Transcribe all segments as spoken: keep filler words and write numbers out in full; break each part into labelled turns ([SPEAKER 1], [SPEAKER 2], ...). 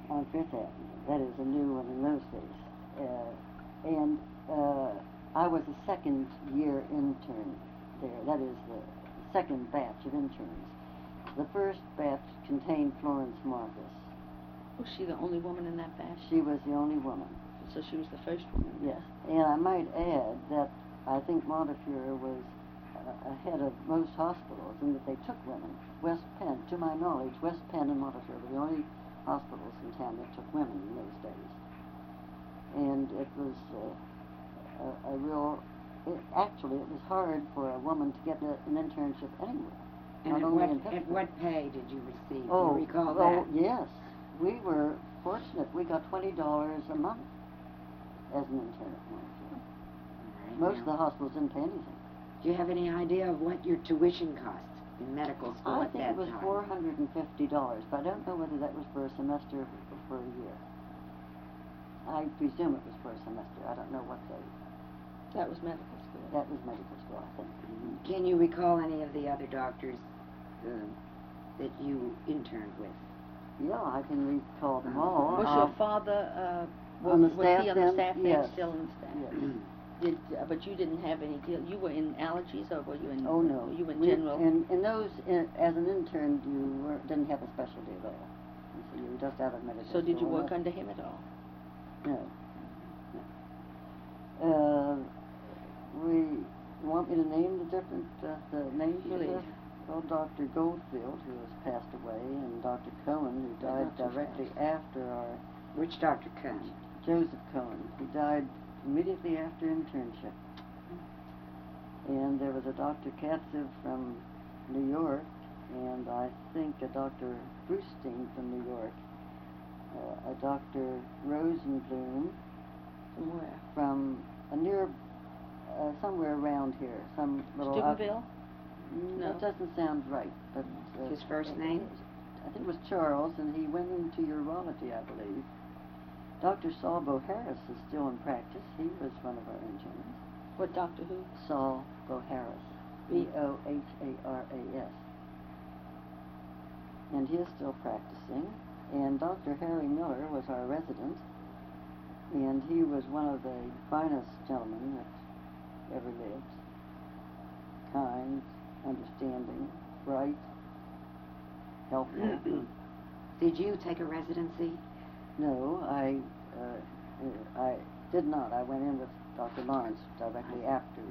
[SPEAKER 1] on Fifth Avenue. That is a new one in those days. Uh, and uh, I was a second year intern there. That is the second batch of interns. The first batch contained Florence Marcus.
[SPEAKER 2] Was she the only woman in that batch?
[SPEAKER 1] She was the only woman.
[SPEAKER 2] So she was the first woman?
[SPEAKER 1] Yes. And I might add that I think Montefiore was uh, ahead of most hospitals in that they took women. West Penn, to my knowledge, West Penn and Montefiore were the only hospitals in town that took women in those days. And it was uh, a, a real, it, actually it was hard for a woman to get a, an internship anywhere.
[SPEAKER 3] And
[SPEAKER 1] not
[SPEAKER 3] at
[SPEAKER 1] only
[SPEAKER 3] what,
[SPEAKER 1] in
[SPEAKER 3] at what pay did you receive?
[SPEAKER 1] Oh,
[SPEAKER 3] Do you recall
[SPEAKER 1] oh,
[SPEAKER 3] that?
[SPEAKER 1] yes. We were fortunate. We got twenty dollars a month as an intern at Montefiore.
[SPEAKER 3] Right,
[SPEAKER 1] Most
[SPEAKER 3] now,
[SPEAKER 1] of the hospitals didn't pay anything.
[SPEAKER 3] Do you have any idea of what your tuition cost in medical school
[SPEAKER 1] I
[SPEAKER 3] at
[SPEAKER 1] think
[SPEAKER 3] that
[SPEAKER 1] it was
[SPEAKER 3] time?
[SPEAKER 1] four hundred fifty dollars, but I don't know whether that was for a semester or for a year. I presume it was for a semester. I don't know what they...
[SPEAKER 2] That was medical school.
[SPEAKER 1] That was medical school, I think. Mm-hmm.
[SPEAKER 3] Can you recall any of the other doctors uh, that you interned with?
[SPEAKER 1] Yeah, I can recall them
[SPEAKER 3] Uh,
[SPEAKER 1] all.
[SPEAKER 2] Was
[SPEAKER 1] Uh,
[SPEAKER 2] your father, uh,
[SPEAKER 1] on the
[SPEAKER 2] was
[SPEAKER 1] staff
[SPEAKER 2] he on the
[SPEAKER 1] then?
[SPEAKER 2] staff then?
[SPEAKER 1] Yes.
[SPEAKER 2] Still on the staff?
[SPEAKER 1] Yes.
[SPEAKER 2] Did, uh, but you didn't have any deal, you were in allergies or were you in?
[SPEAKER 1] Oh, no.
[SPEAKER 2] Were you in
[SPEAKER 1] We-
[SPEAKER 2] general?
[SPEAKER 1] In, in those, in, as an intern, you were, didn't have a specialty at all. So you just out of medical
[SPEAKER 2] So did you
[SPEAKER 1] school,
[SPEAKER 2] work
[SPEAKER 1] that's-
[SPEAKER 2] under him at all?
[SPEAKER 1] No. No. Uh, we want me to name the different, uh, the names of
[SPEAKER 2] Please.
[SPEAKER 1] the... Well, Doctor Goldfield, who has passed away, and Doctor Cohen, who died
[SPEAKER 2] Not too
[SPEAKER 1] directly
[SPEAKER 2] fast.
[SPEAKER 1] after our...
[SPEAKER 3] Which Doctor Cohen?
[SPEAKER 1] Joseph Cohen. He died immediately after internship. And there was a Doctor Katzev from New York, and I think a Doctor Brustein from New York, uh, a Doctor Rosenblum
[SPEAKER 2] From where?
[SPEAKER 1] from a near, uh, somewhere around here, some little... out-
[SPEAKER 2] Steubenville?
[SPEAKER 1] Mm,
[SPEAKER 2] No.
[SPEAKER 1] That doesn't sound right, but... Uh,
[SPEAKER 3] His first name?
[SPEAKER 1] I think it was Charles, and he went into urology, I believe. Doctor Saul Boharis is still in practice. He was one of our interns.
[SPEAKER 2] What Doctor who?
[SPEAKER 1] Saul Boharis. B O H A R A S. And he is still practicing. And Doctor Harry Miller was our resident. And he was one of the finest gentlemen that ever lived. Kind, understanding, bright, helpful.
[SPEAKER 3] Did you take a residency?
[SPEAKER 1] No, I, uh, I did not. I went in with Doctor Lawrence directly after.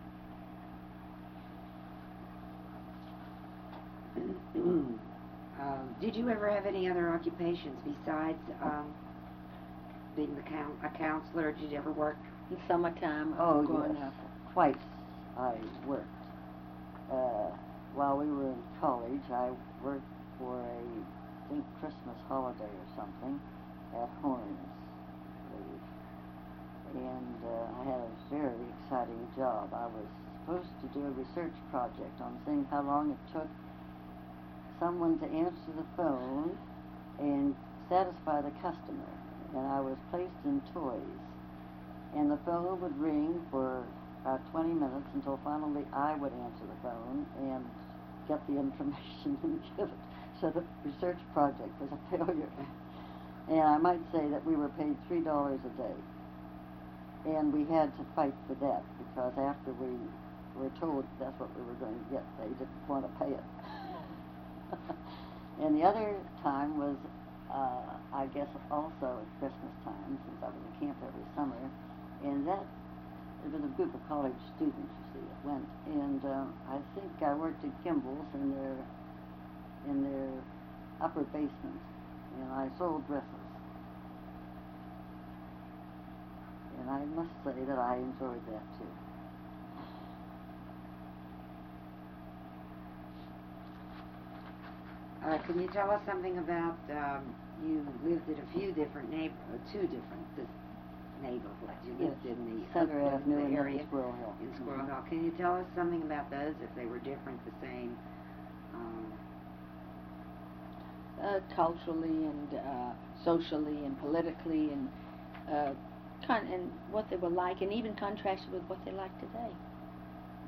[SPEAKER 3] Um, did you ever have any other occupations besides um, being the coun a counselor? Did you ever work?
[SPEAKER 2] In summertime,
[SPEAKER 1] Oh,
[SPEAKER 2] growing
[SPEAKER 1] yes.
[SPEAKER 2] up.
[SPEAKER 1] Twice I worked. Uh, while we were in college, I worked for a, I think, Christmas holiday or something at Horns. I believe. And uh, I had a very exciting job. I was supposed to do a research project on seeing how long it took someone to answer the phone and satisfy the customer. And I was placed in toys. And the phone would ring for about twenty minutes until finally I would answer the phone and get the information and give it. So the research project was a failure. And I might say that we were paid three dollars a day. And we had to fight for that because after we were told that's what we were going to get, they didn't want to pay it. And the other time was, uh, I guess, also at Christmas time, since I was at camp every summer. And that, it was a group of college students, you see, that went. And uh, I think I worked at Kimball's in their, in their upper basement. And I sold dresses. And I must say that I enjoyed that too.
[SPEAKER 3] Uh, can you tell us something about, um, you lived in a few different neighborhoods, two different this neighborhoods. You
[SPEAKER 1] Yes,
[SPEAKER 3] lived in the
[SPEAKER 1] Center
[SPEAKER 3] Oakland
[SPEAKER 1] Avenue and
[SPEAKER 3] area,
[SPEAKER 1] in Squirrel Hill.
[SPEAKER 3] in Squirrel
[SPEAKER 1] Mhm.
[SPEAKER 3] Hill. Can you tell us something about those, if they were different, the same? Um,
[SPEAKER 2] Uh, culturally and uh, socially and politically and uh, con and what they were like, and even contrasted with what they like today.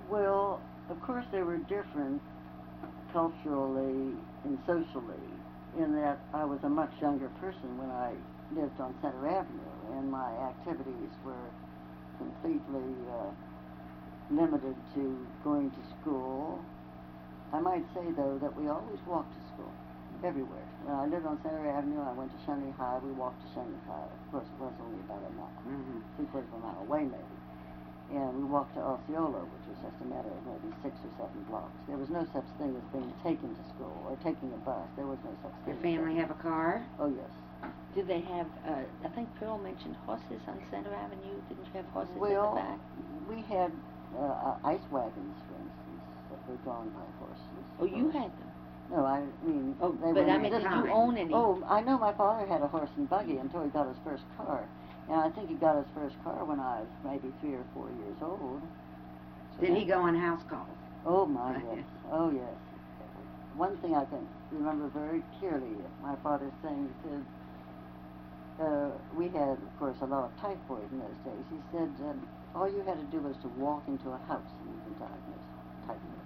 [SPEAKER 1] Well, of course they were different culturally and socially, in that I was a much younger person when I lived on Center Avenue, and my activities were completely uh, limited to going to school. I might say, though, that we always walked to school, everywhere. When I lived on Center Avenue, I went to Shawnee High. We walked to Shawnee High. Of course, it was only about a mile,
[SPEAKER 3] Mm-hmm.
[SPEAKER 1] three quarters of a mile away, maybe. And we walked to Osceola, which was just a matter of maybe six or seven blocks. There was no such thing as being taken to school or taking a bus. There was no such thing.
[SPEAKER 3] Your family have a car?
[SPEAKER 1] Oh, yes.
[SPEAKER 2] Did they have, uh, I think Pearl mentioned horses on Center Avenue. Didn't you have horses
[SPEAKER 1] Well,
[SPEAKER 2] in the back?
[SPEAKER 1] we had uh, uh, ice wagons, for instance, that were drawn by horses.
[SPEAKER 2] Oh, you had them.
[SPEAKER 1] No, I mean,
[SPEAKER 2] Oh,
[SPEAKER 1] they
[SPEAKER 2] but
[SPEAKER 1] were
[SPEAKER 2] I mean, did
[SPEAKER 3] common.
[SPEAKER 2] you own any?
[SPEAKER 1] Oh, I know my father had a horse and buggy until he got his first car. And I think he got his first car when I was maybe three or four years old. So
[SPEAKER 3] Did
[SPEAKER 1] that-
[SPEAKER 3] he go on house calls?
[SPEAKER 1] Oh, my yes. Oh, yes. One thing I can remember very clearly, my father saying, he said, uh, we had, of course, a lot of typhoid in those days. He said, um, all you had to do was to walk into a house and you could diagnose typhoid.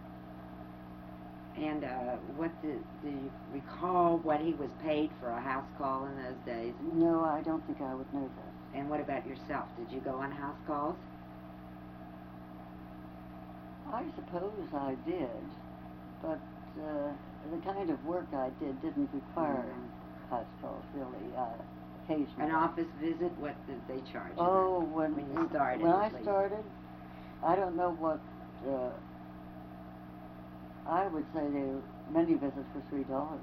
[SPEAKER 3] And uh, what did, do you recall what he was paid for a house call in those days?
[SPEAKER 1] No, I don't think I would know that.
[SPEAKER 3] And what about yourself? Did you go on house calls?
[SPEAKER 1] I suppose I did, but uh, the kind of work I did didn't require
[SPEAKER 3] Mhm.
[SPEAKER 1] house calls, really. Uh, occasionally.
[SPEAKER 3] An office visit? What did they charge you?
[SPEAKER 1] Oh, when,
[SPEAKER 3] when you started,
[SPEAKER 1] When
[SPEAKER 3] at
[SPEAKER 1] I
[SPEAKER 3] least.
[SPEAKER 1] started, I don't know what. Uh, I would say there were many visits for three dollars.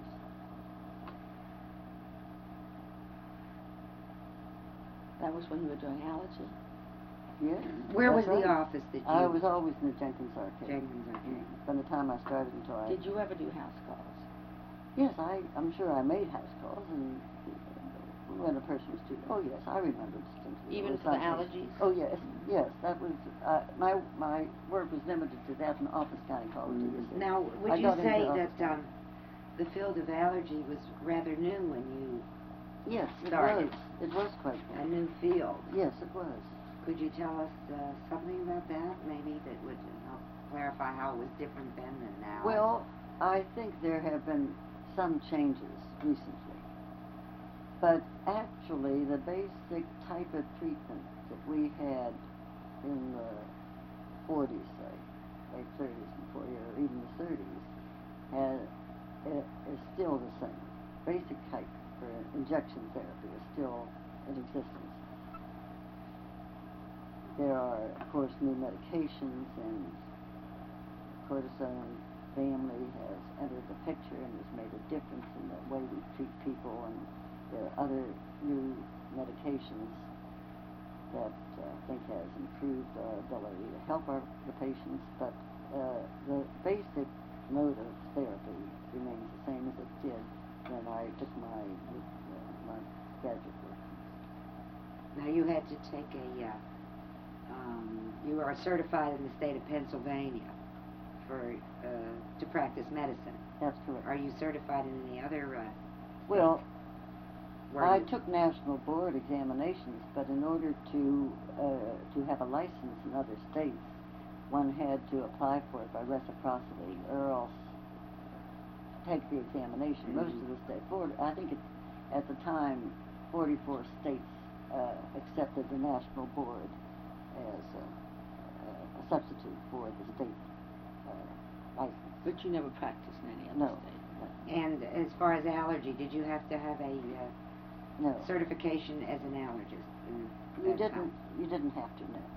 [SPEAKER 2] That was when you were doing allergy.
[SPEAKER 1] Yes.
[SPEAKER 3] Where was
[SPEAKER 1] that's
[SPEAKER 3] the
[SPEAKER 1] right.
[SPEAKER 3] office that you...
[SPEAKER 1] I was always in the Jenkins Arcade.
[SPEAKER 3] Jenkins Arcade.
[SPEAKER 1] Mm, From the time I started until I.
[SPEAKER 2] Did you ever do house calls?
[SPEAKER 1] Yes, I. I'm sure I made house calls and. When a person was due. Oh yes, I remember distinctly.
[SPEAKER 2] Even
[SPEAKER 1] It was
[SPEAKER 2] for the
[SPEAKER 1] like-
[SPEAKER 2] allergies?
[SPEAKER 1] Oh yes, yes. That was uh, my my work was limited to that and office gynecology. You see.
[SPEAKER 3] Now, would
[SPEAKER 1] I
[SPEAKER 3] you
[SPEAKER 1] got into
[SPEAKER 3] say
[SPEAKER 1] office
[SPEAKER 3] that um, the field of allergy was rather new when you...
[SPEAKER 1] Yes, it
[SPEAKER 3] started?
[SPEAKER 1] was. It was quite
[SPEAKER 3] A
[SPEAKER 1] new.
[SPEAKER 3] new field.
[SPEAKER 1] Yes, it was.
[SPEAKER 3] Could you tell us uh, something about that? Maybe that would help clarify how it was different then than now?
[SPEAKER 1] Well, I think there have been some changes recently. But actually, the basic type of treatment that we had in the forties, say, late thirties and forties, or even the thirties, has, is still the same. Basic type for injection therapy is still in existence. There are, of course, new medications, and cortisone family has entered the picture and has made a difference in the way we treat people, and there are other new medications that uh, I think has improved our ability to help our, the patients, but uh, the basic mode of therapy remains the same as it did when I took my, uh, my graduate work.
[SPEAKER 3] Now, you had to take a... Uh, um, you are certified in the state of Pennsylvania for uh, to practice medicine.
[SPEAKER 1] That's correct.
[SPEAKER 3] Are you certified in any other... Uh,
[SPEAKER 1] Well,
[SPEAKER 3] where
[SPEAKER 1] I
[SPEAKER 3] you-
[SPEAKER 1] took national board examinations, but in order to uh, to have a license in other states, one had to apply for it by reciprocity, or else take the examination.
[SPEAKER 3] Mhm.
[SPEAKER 1] Most of the states, for, I think it, at the time, forty-four states uh, accepted the national board as a, a substitute for the state uh, license.
[SPEAKER 2] But you never practiced in any other
[SPEAKER 1] No.
[SPEAKER 2] state.
[SPEAKER 3] And as far as allergy, did you have to have a uh,
[SPEAKER 1] No,
[SPEAKER 3] certification as an allergist? in
[SPEAKER 1] you
[SPEAKER 3] that
[SPEAKER 1] didn't.
[SPEAKER 3] time?
[SPEAKER 1] You didn't have to know.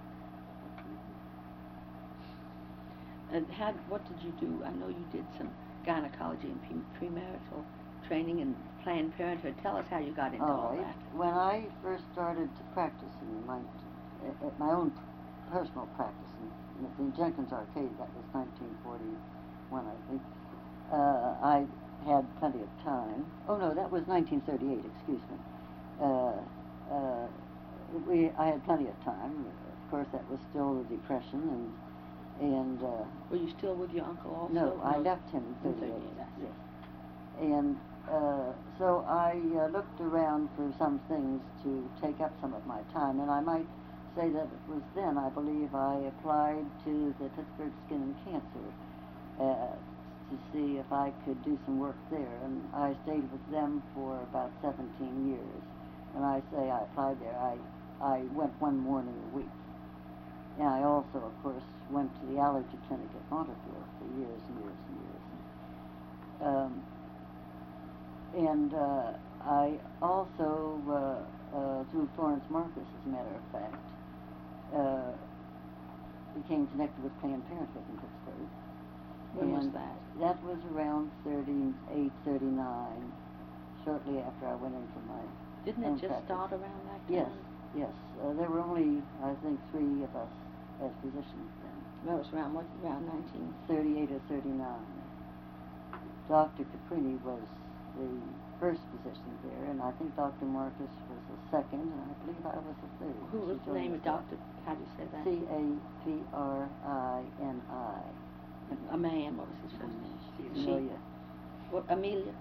[SPEAKER 2] And how, what did you do? I know you did some gynecology and pre- premarital training and Planned Parenthood. Tell us how you got into all
[SPEAKER 1] All right.
[SPEAKER 2] that.
[SPEAKER 1] When I first started to practice in my, at at my own personal practice in, in Jenkins Arcade, that was nineteen forty-one, I think, uh, I had plenty of time. Oh no, that was nineteen thirty-eight, excuse me. Uh, uh, we, I had plenty of time. Of course, that was still the Depression, and and uh,
[SPEAKER 2] Were you still with your uncle also?
[SPEAKER 1] no, I left him in
[SPEAKER 2] In
[SPEAKER 1] thirty-eight.
[SPEAKER 2] thirty-eight, I see.
[SPEAKER 1] Yes. And uh, so I uh, looked around for some things to take up some of my time, and I might say that it was then, I believe, I applied to the Pittsburgh Skin and Cancer uh, to see if I could do some work there, and I stayed with them for about seventeen years. When I say I applied there, I, I went one morning a week. And I also, of course, went to the allergy clinic at Montefiore for years and years and years. Um, and uh, I also, uh, uh, through Florence Marcus, as a matter of fact, uh, became connected with Planned Parenthood in Pittsburgh.
[SPEAKER 2] When was
[SPEAKER 1] And
[SPEAKER 2] that?
[SPEAKER 1] That was around thirty-eight, thirty-nine, shortly after I went into my
[SPEAKER 2] Didn't
[SPEAKER 1] own
[SPEAKER 2] it just
[SPEAKER 1] practice.
[SPEAKER 2] start around that time?
[SPEAKER 1] Yes, yes. Uh, there were only, I think, three of us as physicians then.
[SPEAKER 2] That was around what? Around nineteen.
[SPEAKER 1] thirty-eight or thirty-nine. Doctor Caprini was the first physician there, and I think Doctor Marcus was the second, and I believe I was the third.
[SPEAKER 2] Who was
[SPEAKER 1] She
[SPEAKER 2] the
[SPEAKER 1] joined
[SPEAKER 2] name
[SPEAKER 1] us
[SPEAKER 2] of
[SPEAKER 1] there.
[SPEAKER 2] Doctor? How do you say that?
[SPEAKER 1] C A P R I N I.
[SPEAKER 2] A man. What was his first name? She.
[SPEAKER 1] Amelia.
[SPEAKER 2] What? Amelia.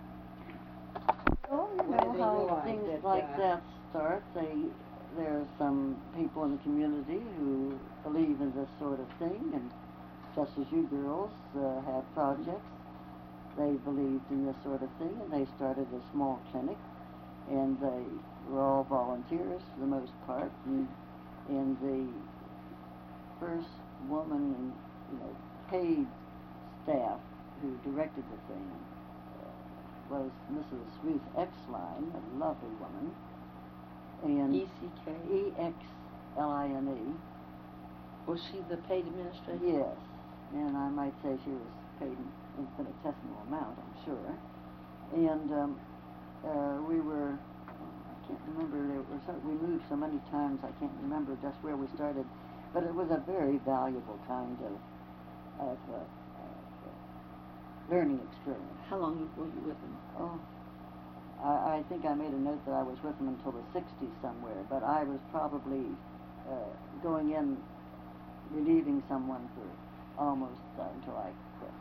[SPEAKER 1] Well, you
[SPEAKER 3] What
[SPEAKER 1] know
[SPEAKER 3] do they
[SPEAKER 1] how
[SPEAKER 3] realize
[SPEAKER 1] things
[SPEAKER 3] that,
[SPEAKER 1] like
[SPEAKER 3] uh,
[SPEAKER 1] that start. They, there are some people in the community who believe in this sort of thing, and just as you girls uh, have projects, they believed in this sort of thing, and they started a small clinic, and they were all volunteers for the most part, and, and the first woman and, you know, paid staff who directed the thing uh, was Missus Ruth Exline, a lovely woman, and
[SPEAKER 2] E C K.
[SPEAKER 1] E X L I N E.
[SPEAKER 2] Was she the paid administrator?
[SPEAKER 1] Yes, and I might say she was paid an infinitesimal amount, I'm sure. And um, uh, we were, I can't remember, there were so, we moved so many times, I can't remember just where we started, but it was a very valuable kind of, of uh, uh, learning experience.
[SPEAKER 2] How long were you with them?
[SPEAKER 1] Oh, I, I think I made a note that I was with them until the sixties somewhere, but I was probably uh, going in, relieving someone for almost uh, until I quit.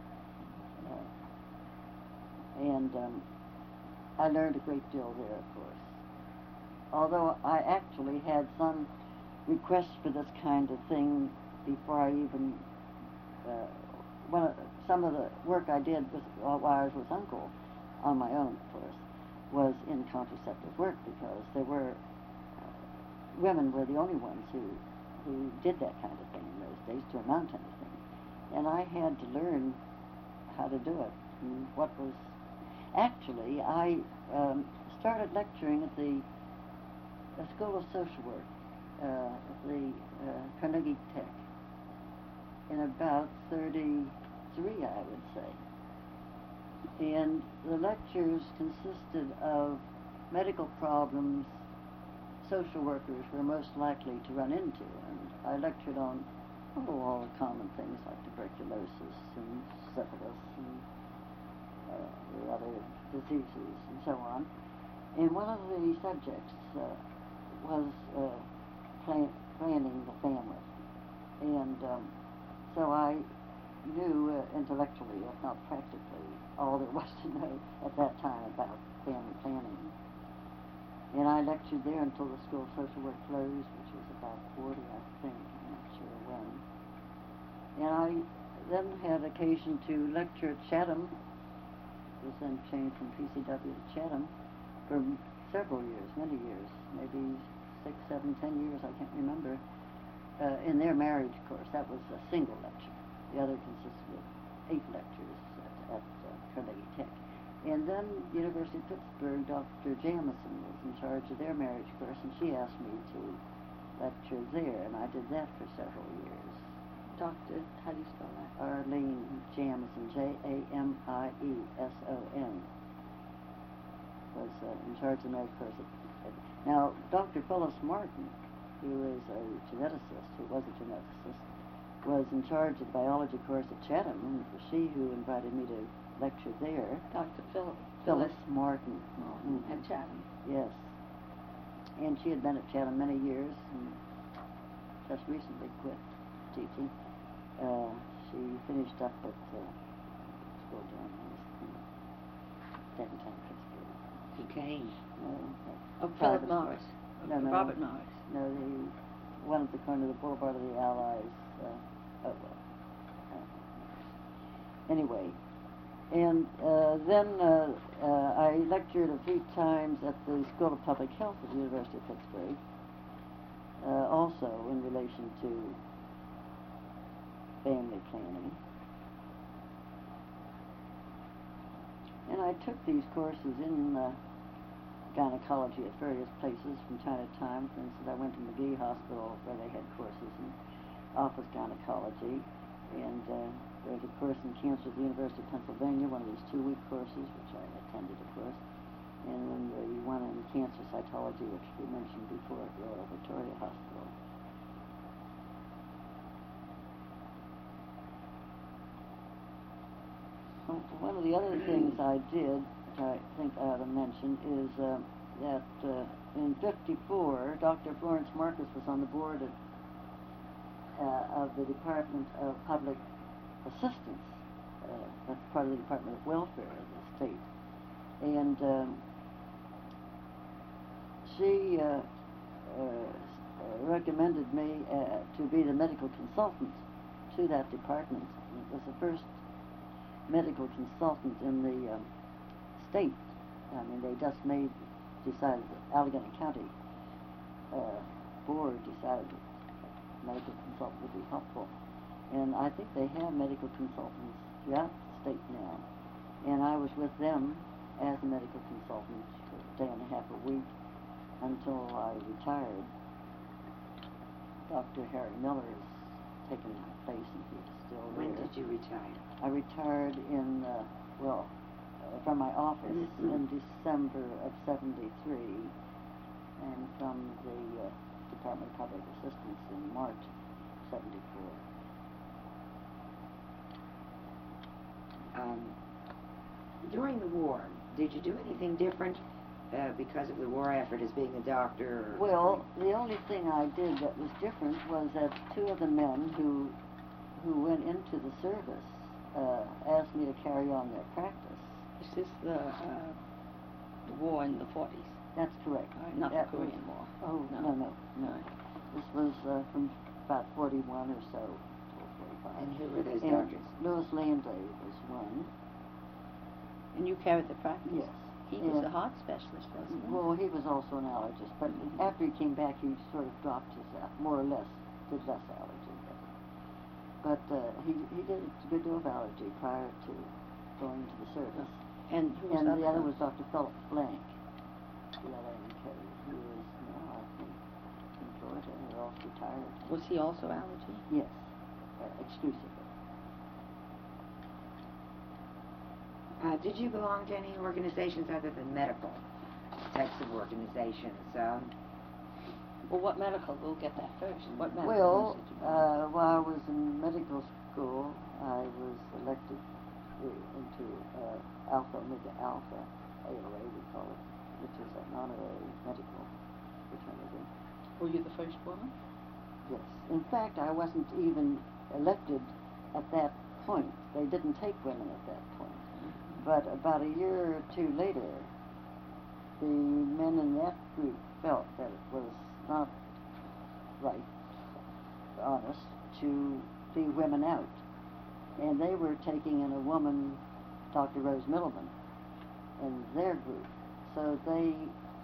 [SPEAKER 1] Uh, and um, I learned a great deal there, of course. Although I actually had some requests for this kind of thing before I even, uh, one of, some of the work I did with, while I was with Uncle, on my own, of course, was in contraceptive work, because there were, uh, women were the only ones who, who did that kind of thing in those days, to amount to anything. And I had to learn how to do it, and what was, actually, I um, started lecturing at the, the School of Social Work, uh, at the uh, Carnegie Tech, in about thirty-three, I would say. And the lectures consisted of medical problems social workers were most likely to run into. And I lectured on oh, all the common things like tuberculosis and syphilis and uh, the other diseases and so on. And one of the subjects uh, was uh, plan- planning the family. And um, so I knew uh, intellectually, if not practically, all there was to know at that time about family planning. And I lectured there until the School of Social Work closed, which was about forty, I think. I'm not sure when. And I then had occasion to lecture at Chatham. It was then changed from P C W to Chatham for m- several years, many years, maybe six, seven, ten years, I can't remember. Uh, in their marriage course, that was a single lecture. The other consisted of eight lectures at, at uh, Carnegie Tech. And then University of Pittsburgh, Doctor Jamison was in charge of their marriage course, and she asked me to lecture there, and I did that for several years.
[SPEAKER 2] Doctor, how do you spell that?
[SPEAKER 1] Arlene Jamison, J A M I E S O N, was uh, in charge of the marriage course. At, at, now, Doctor Phyllis Martin, who is a geneticist, who was a geneticist, was in charge of the biology course at Chatham, and it was she who invited me to lecture there.
[SPEAKER 2] Doctor Phil-
[SPEAKER 1] Phyllis
[SPEAKER 2] Phyllis
[SPEAKER 1] Martin.
[SPEAKER 2] Martin
[SPEAKER 1] Mhm.
[SPEAKER 2] at Chatham.
[SPEAKER 1] Yes. And she had been at Chatham many years and just recently quit teaching. Uh, she finished up at uh, school down in downtown Pittsburgh.
[SPEAKER 3] Duquesne.
[SPEAKER 1] No,
[SPEAKER 2] Oh,
[SPEAKER 1] that's
[SPEAKER 2] Philip
[SPEAKER 1] private.
[SPEAKER 2] Morris.
[SPEAKER 1] No, no.
[SPEAKER 2] Robert Morris.
[SPEAKER 1] No, the one at the corner of the Boulevard of the Allies. Uh, oh, well. anyway, and uh, then uh, uh, I lectured a few times at the School of Public Health at the University of Pittsburgh, uh, also in relation to family planning. And I took these courses in uh, gynecology at various places from time to time. For instance, I went to McGee Hospital where they had courses in office gynecology, and uh, there was a course in cancer at the University of Pennsylvania, one of these two-week courses, which I attended, of course, and then the one in cancer cytology, which we mentioned before at Royal Victoria Hospital. So one of the other things I did, which I think I ought to mention, is uh, that uh, in fifty-four, Doctor Florence Marcus was on the board of, uh, of the Department of Public Assistance. Uh, that's part of the Department of Welfare of the state. And um, she uh, uh, recommended me uh, to be the medical consultant to that department. It was the first medical consultant in the um, state. I mean, they just made, decided that Allegheny County uh, board decided that medical consultant would be helpful. And I think they have medical consultants throughout the state now. And I was with them as a medical consultant for a day and a half a week until I retired. Doctor Harry Miller has taken my place, and he's still there.
[SPEAKER 3] When did you retire?
[SPEAKER 1] I retired in, uh, well, uh, from my office
[SPEAKER 3] Mm-hmm.
[SPEAKER 1] in December of seventy-three, and from the uh, Department of Public Assistance in March seventy-four.
[SPEAKER 3] Um, during the war, did you do anything different uh, because of the war effort as being a doctor? Or
[SPEAKER 1] Well, the only thing I did that was different was that two of the men who who went into the service uh, asked me to carry on their practice.
[SPEAKER 2] Is this the, uh, the war in the forties?
[SPEAKER 1] That's correct.
[SPEAKER 2] Right, not
[SPEAKER 1] That
[SPEAKER 2] the
[SPEAKER 1] was-
[SPEAKER 2] Korean War.
[SPEAKER 1] Oh, no,
[SPEAKER 2] No.
[SPEAKER 1] no, no.
[SPEAKER 2] Right.
[SPEAKER 1] This was uh, from about forty-one or so to forty-five.
[SPEAKER 3] And who were those
[SPEAKER 1] And
[SPEAKER 3] doctors?
[SPEAKER 1] Louis Landry was one.
[SPEAKER 2] And you carried the practice?
[SPEAKER 1] Yes.
[SPEAKER 2] He was
[SPEAKER 1] And-
[SPEAKER 2] a heart specialist, wasn't he?
[SPEAKER 1] Well, he was also an allergist, but
[SPEAKER 2] Mhm.
[SPEAKER 1] after he came back, he sort of dropped his, al- more or less, did less allergy. But, but uh, he he did a good deal of allergy prior to going into the service.
[SPEAKER 2] And who was
[SPEAKER 1] And
[SPEAKER 2] that
[SPEAKER 1] the other
[SPEAKER 2] one?
[SPEAKER 1] was Doctor Philip Blank, B L A N K, who is now, I think, in Georgia, and they're all retired.
[SPEAKER 2] Was he also allergy?
[SPEAKER 1] Yes, uh, exclusively.
[SPEAKER 3] Uh, did you belong to any organizations other than medical types of organizations? Um,
[SPEAKER 2] Well, what medical? We'll get that first. What medical?
[SPEAKER 1] Well,
[SPEAKER 2] ones did you belong
[SPEAKER 1] uh, while I was in medical school, I was elected uh, into uh, Alpha Omega Alpha, A O A we call it, which is an honorary medical fraternity.
[SPEAKER 2] to? Were you the first woman?
[SPEAKER 1] Yes. In fact, I wasn't even elected at that point. They didn't take women at that point. But about a year or two later, the men in that group felt that it was not right, honest, to be women out. And they were taking in a woman, Doctor Rose Milliman, in their group. So they,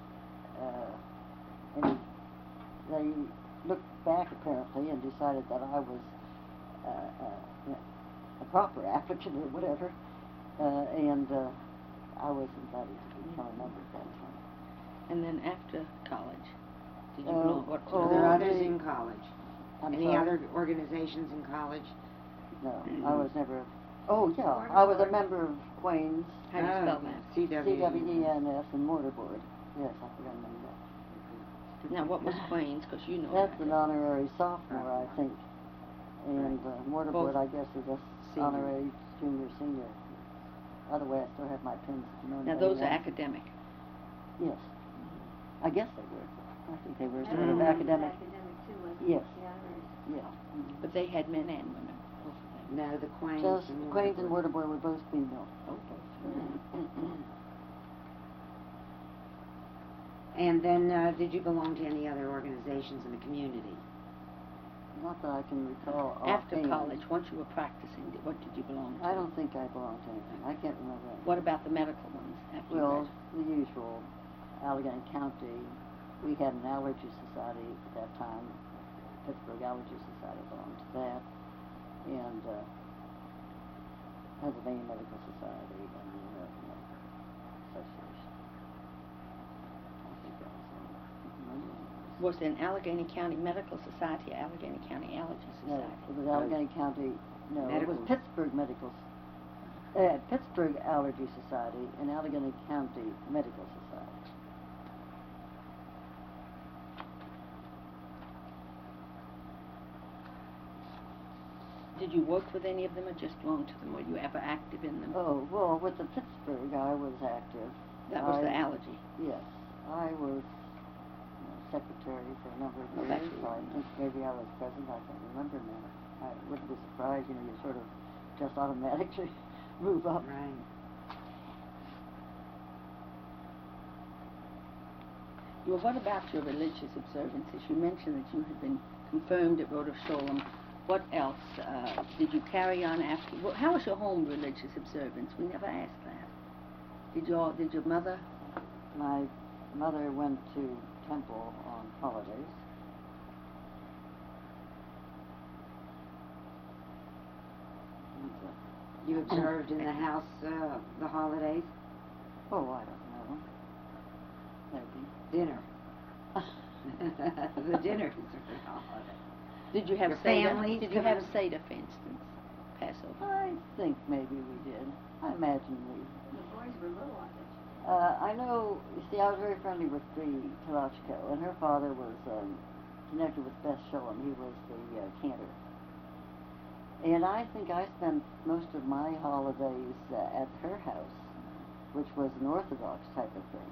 [SPEAKER 1] uh, and they looked back apparently and decided that I was uh, uh, a proper applicant or whatever, uh, and uh, I was invited to become a member at that time.
[SPEAKER 2] And then after college, did you
[SPEAKER 1] Uh,
[SPEAKER 2] belong? What?
[SPEAKER 1] oh,
[SPEAKER 3] were there
[SPEAKER 1] Oh,
[SPEAKER 3] others
[SPEAKER 1] they-
[SPEAKER 3] in college?
[SPEAKER 1] I'm
[SPEAKER 3] Any
[SPEAKER 1] sorry?
[SPEAKER 3] other organizations in college?
[SPEAKER 1] No, I was never. Oh yeah, I was a member of Quain's,
[SPEAKER 2] How do you
[SPEAKER 3] Oh,
[SPEAKER 2] spell that?
[SPEAKER 3] C W
[SPEAKER 1] C W E N S, and Mortarboard. Yes, I forgot to remember that.
[SPEAKER 2] Now, what was Quain's? Because you know
[SPEAKER 1] That's
[SPEAKER 2] that.
[SPEAKER 1] an honorary sophomore, I think, and uh, Mortarboard,
[SPEAKER 2] Both.
[SPEAKER 1] I guess, is a
[SPEAKER 3] Senior.
[SPEAKER 1] honorary junior senior. Otherwise, I still have my pins. known
[SPEAKER 2] Now,
[SPEAKER 1] by
[SPEAKER 2] those are
[SPEAKER 1] them.
[SPEAKER 2] academic.
[SPEAKER 1] Yes, I guess they were. I think they were sort
[SPEAKER 3] Mm.
[SPEAKER 1] of academic.
[SPEAKER 4] Academic too, wasn't
[SPEAKER 1] Yes.
[SPEAKER 4] it? Yeah,
[SPEAKER 1] Yeah.
[SPEAKER 2] But they had men and women, both of them.
[SPEAKER 3] No, the Quains.
[SPEAKER 1] Just
[SPEAKER 3] and
[SPEAKER 1] Quain's and
[SPEAKER 3] Mortarboard.
[SPEAKER 1] Mortarboard were both female.
[SPEAKER 2] Oh, both.
[SPEAKER 3] And then, uh, did you belong to any other organizations in the community?
[SPEAKER 1] not that I can recall
[SPEAKER 2] After
[SPEAKER 1] offhand.
[SPEAKER 2] college, once you were practicing, did- what did you belong to?
[SPEAKER 1] I don't think I belonged to anything. I can't remember anything.
[SPEAKER 2] What about the medical ones after you
[SPEAKER 1] Well,
[SPEAKER 2] graduated?
[SPEAKER 1] the usual. Allegheny County, we had an allergy society at that time. Pittsburgh Allergy Society belonged to that. And uh, Pennsylvania Medical Society and the American Medical Association. I think that was it.
[SPEAKER 2] Was there an Allegheny County Medical Society or Allegheny County Allergy
[SPEAKER 1] No,
[SPEAKER 2] Society?
[SPEAKER 1] it was Allegheny County, no, it was
[SPEAKER 3] Medical.
[SPEAKER 1] Pittsburgh Medical, uh, Pittsburgh Allergy Society and Allegheny County Medical Society.
[SPEAKER 2] Did you work with any of them or just belong to them? Were you ever active in them?
[SPEAKER 1] Oh, well, with the Pittsburgh, I was active.
[SPEAKER 2] That was
[SPEAKER 1] I,
[SPEAKER 2] the allergy.
[SPEAKER 1] Yes, I was uh, secretary for a number of
[SPEAKER 2] Well, that's
[SPEAKER 1] years.
[SPEAKER 2] really
[SPEAKER 1] I think maybe I was president. I can't remember now. I wouldn't be surprised. You know, you sort of just automatically move up.
[SPEAKER 3] Right.
[SPEAKER 2] Well, what about your religious observances? You mentioned that you had been confirmed at Rodef Sholem. What else uh, did you carry on after? Well, how was your home religious observance? We never asked that. Did your did your mother?
[SPEAKER 1] My mother went to temple on holidays. And, uh,
[SPEAKER 3] You observed in the house uh, the holidays?
[SPEAKER 1] oh, I don't know. Maybe.
[SPEAKER 3] Dinner. The dinner is a holiday.
[SPEAKER 2] Did you have
[SPEAKER 3] Your
[SPEAKER 2] Seder?
[SPEAKER 3] families
[SPEAKER 2] Did you
[SPEAKER 3] come
[SPEAKER 2] have
[SPEAKER 3] in?
[SPEAKER 2] Seder, for instance, Passover?
[SPEAKER 1] I think maybe we did. I imagine we.
[SPEAKER 4] The boys were little, I bet.
[SPEAKER 1] Uh, I know, you see, I was very friendly with Bree Telachko, and her father was um, connected with Beth Sholem. He was the uh, cantor. And I think I spent most of my holidays uh, at her house, which was an Orthodox type of thing.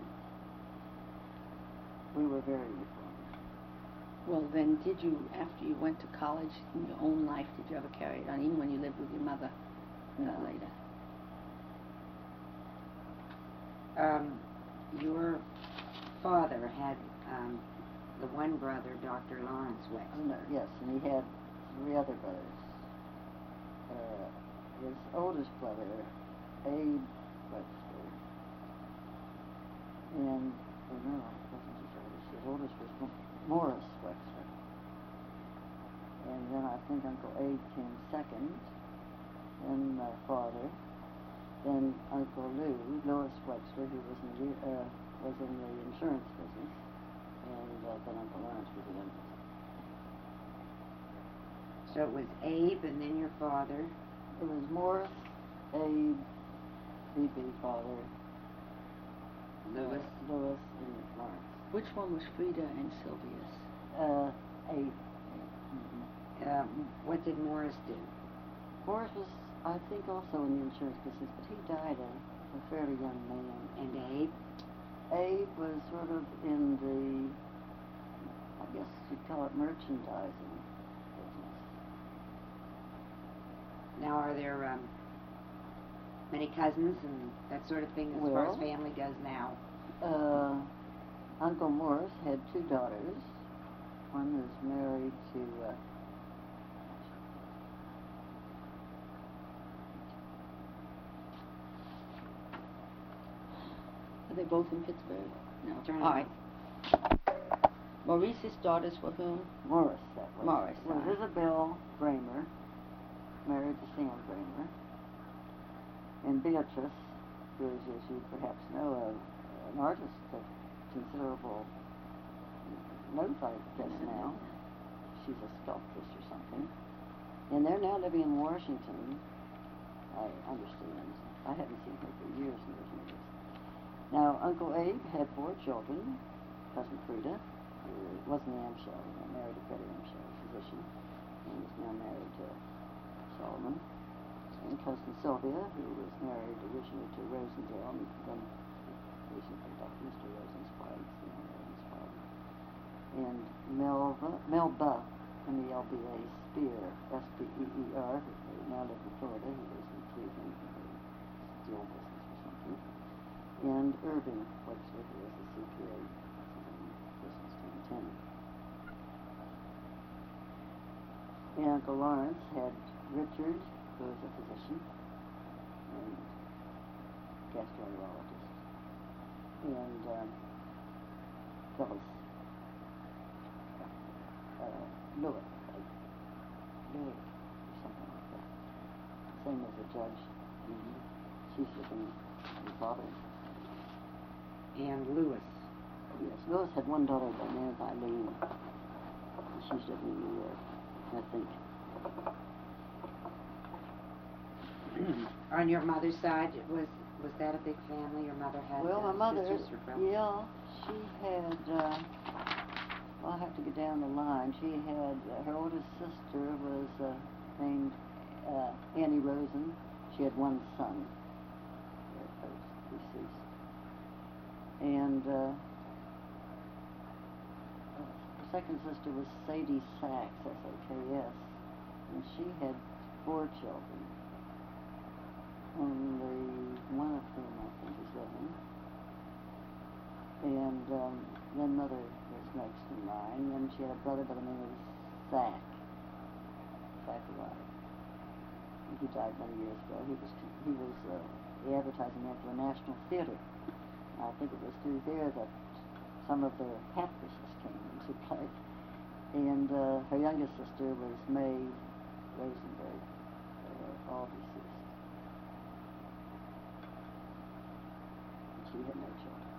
[SPEAKER 1] We were very reformed.
[SPEAKER 2] Well, then, did you, after you went to college, in your own life, did you ever carry it on, even when you lived with your mother uh,
[SPEAKER 1] No.
[SPEAKER 2] later?
[SPEAKER 3] Um, your father had um, the one brother, Doctor Lawrence
[SPEAKER 1] Oh,
[SPEAKER 3] Wexler.
[SPEAKER 1] no, yes, and he had three other brothers. Uh, his oldest brother, Abe Wexler, and, oh no, it wasn't his oldest. His oldest was Mo- Morris Wexler. And then I think Uncle Abe came second, then my father, then Uncle Lou, Louis Wexler, who was in the, uh, was in the insurance business, and uh, then Uncle Lawrence was the youngest.
[SPEAKER 3] So it was Abe and then your father.
[SPEAKER 1] It was Morris, Abe, B B, father,
[SPEAKER 3] Louis.
[SPEAKER 1] uh, Louis, and Lawrence.
[SPEAKER 2] Which one was Frida and Sylvia's?
[SPEAKER 1] Uh, Abe. Mm-hmm.
[SPEAKER 3] Um, what did Morris do?
[SPEAKER 1] Morris was, I think, also in the insurance business, but he died a, a fairly young man.
[SPEAKER 3] And Abe?
[SPEAKER 1] Abe was sort of in the, I guess you'd call it merchandising business.
[SPEAKER 3] Now, are there um, many cousins and that sort of thing as far as
[SPEAKER 1] Well-
[SPEAKER 3] family goes now?
[SPEAKER 1] Uh, Uncle Morris had two daughters. One was married to, uh,
[SPEAKER 2] Are they both in Pittsburgh? No.
[SPEAKER 3] Turn it
[SPEAKER 2] All right. Maurice's daughters were whom?
[SPEAKER 1] Morris, that was.
[SPEAKER 2] Morris,
[SPEAKER 1] Was
[SPEAKER 2] uh-huh.
[SPEAKER 1] Isabel Bramer, married to Sam Bramer, and Beatrice, who is, as you perhaps know, a, an artist of considerable note, I guess now. She's a sculptress or something. And they're now living in Washington, I understand. I haven't seen her for years and years and years. Now, Uncle Abe had four children. Cousin Frida, who was in Amschel, married to Freddie Amschel, a physician, and is now married to Solomon. And cousin Sylvia, who was married originally to Rosendale, and then recently Doctor Mister Rosenzweig, you know, Rosenzweig. And Melba, Melba, M E L B A, Spear, S P E E R, who now lives in Florida. He was in Cleveland in the steel business or something. And Irving Wexler, who was a C P A business to ten. And Uncle Lawrence had Richard, who was a physician and gastroenterologist, and um, Phyllis uh, Lewis, like Lewis or something like that. Same as the judge. Mm-hmm. She's living in father.
[SPEAKER 3] And Lewis.
[SPEAKER 1] Yes, Lewis had one daughter by the name of Eileen. She's living in New York, I think.
[SPEAKER 3] On your mother's side, was was that a big family? Your mother had
[SPEAKER 1] Well,
[SPEAKER 3] uh,
[SPEAKER 1] my mother,
[SPEAKER 3] sisters or brothers?
[SPEAKER 1] yeah, she had, uh, well, I'll have to get down the line. She had, uh, her oldest sister was uh, named uh, Annie Rosen. She had one son, they're both deceased. And uh, her second sister was Sadie Sachs, S A K S, and she had four children. Only one of whom I think is living. And um, then mother was next in line, and she had a brother by the name of Zach, Zachariah. He died many years ago. He was he was uh, the advertising man for the National Theater. I think it was through there that some of the actresses came into play. And uh, her youngest sister was May Rosenberg. They were all deceased. She had no children.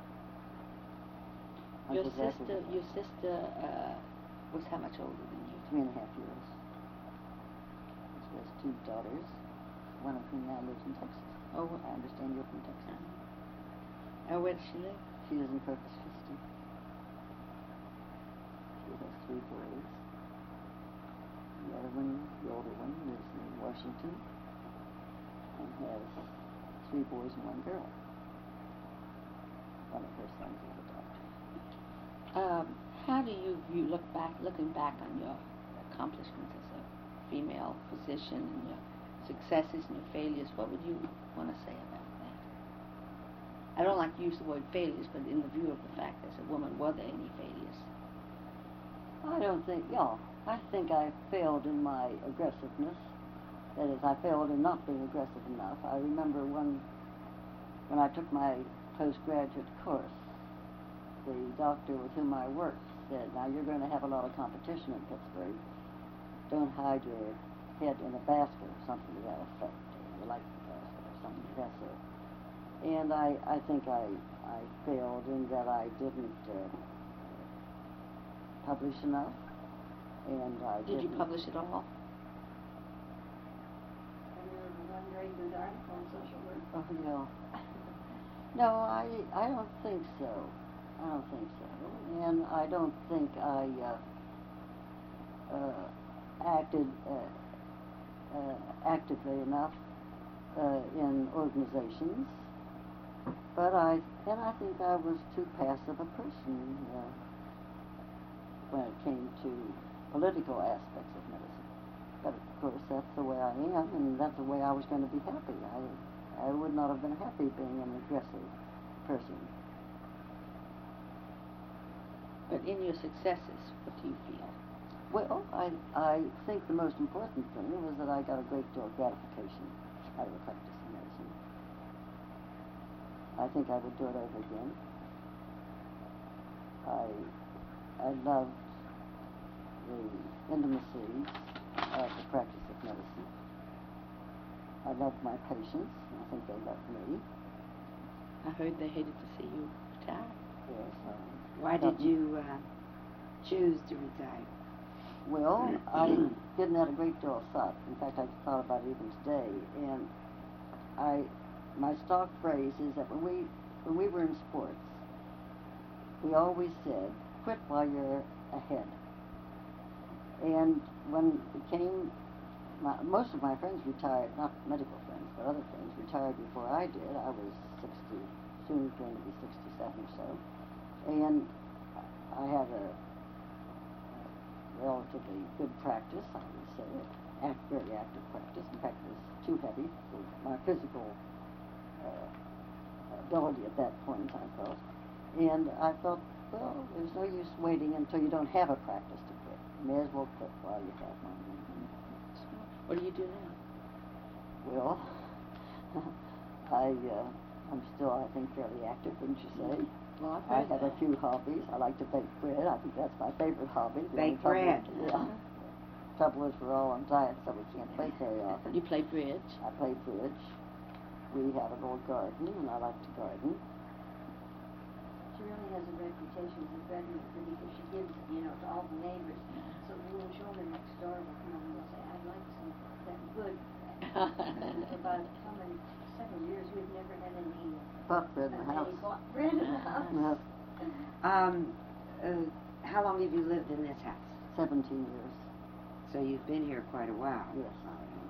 [SPEAKER 2] Your
[SPEAKER 1] Uncle Jack was
[SPEAKER 2] sister,
[SPEAKER 1] a-
[SPEAKER 2] your sister uh, was how much older than you?
[SPEAKER 1] Three and a half years. She has two daughters, one of whom now lives in Texas.
[SPEAKER 2] Oh,
[SPEAKER 1] I understand you're from Texas.
[SPEAKER 2] Uh, where does she live?
[SPEAKER 1] She lives in Corpus Christi. She has three boys. The other one, the older one, lives in Washington and has three boys and one girl. One of her sons is a doctor.
[SPEAKER 2] Um, how do you, you look back, looking back on your accomplishments as a female physician and your successes and your failures, what would you want to say about that? I don't like to use the word failures, but in the view of the fact as a woman, were there any failures?
[SPEAKER 1] I don't think, yeah, I think I failed in my aggressiveness. That is, I failed in not being aggressive enough. I remember one, when I took my postgraduate course, the doctor with whom I worked said, now you're going to have a lot of competition in Pittsburgh. Don't hide your head in a basket or something to that effect. Or like a basket or something to that sort. And I, I think I, I failed in that I didn't uh, publish enough. And I
[SPEAKER 2] Did you
[SPEAKER 1] didn't-
[SPEAKER 2] publish it all?
[SPEAKER 4] And there was one very good article on social work.
[SPEAKER 1] Oh, no. No, I, I don't think so. I don't think so. And I don't think I uh, uh, acted uh, uh, actively enough uh, in organizations. But I, and I think I was too passive a person uh, when it came to political aspects of medicine. But of course, that's the way I am, and that's the way I was going to be happy. I, I would not have been happy being an aggressive person.
[SPEAKER 2] But in your successes, what do you feel?
[SPEAKER 1] Well, I, I think the most important thing was that I got a great deal of gratification out of the practice of medicine. I think I would do it over again. I, I loved the intimacies of the practice of medicine. I loved my patients, and I think they loved me.
[SPEAKER 2] I heard they hated to see you retire.
[SPEAKER 1] Yes. Um,
[SPEAKER 3] Why did you uh, choose to retire?
[SPEAKER 1] Well, I didn't have a great deal of thought. In fact, I thought about it even today. And I, my stock phrase is that when we, when we were in sports, we always said, quit while you're ahead. And when it came, my, most of my friends retired, not medical friends, but other friends retired before I did. I was sixty, soon going to be sixty-seven or so. And I had a relatively good practice, I would say, act, very active practice. In fact, it was too heavy for my physical uh, ability at that point in time, I felt. And I thought, well, there's no use waiting until you don't have a practice to quit. You may as well quit while you have one.
[SPEAKER 2] What do you do now?
[SPEAKER 1] Well, I, uh, I'm still, I think, fairly active, wouldn't you say?
[SPEAKER 2] Well, I've
[SPEAKER 1] I
[SPEAKER 2] heard
[SPEAKER 1] have
[SPEAKER 2] that.
[SPEAKER 1] a few hobbies. I like to bake bread. I think that's my favorite hobby. The only
[SPEAKER 3] Bake
[SPEAKER 1] trouble-
[SPEAKER 3] bread.
[SPEAKER 1] Yeah. Trouble is we're all on diet, so we can't bake very often.
[SPEAKER 2] You play bridge.
[SPEAKER 1] I play bridge. We have an old garden, and I like to garden.
[SPEAKER 4] She really has a reputation as a bread maker because she gives, you know, to all the neighbors. So the little children next door will come and they'll say, I'd like some that good bread. And for about how many, several years, we've never had any,
[SPEAKER 1] Bought bread in the
[SPEAKER 4] any
[SPEAKER 1] house.
[SPEAKER 4] bought bread in the house.
[SPEAKER 1] Yes,
[SPEAKER 3] Um, uh, how long have you lived in this house?
[SPEAKER 1] seventeen years.
[SPEAKER 3] So you've been here quite a while.
[SPEAKER 1] Yes.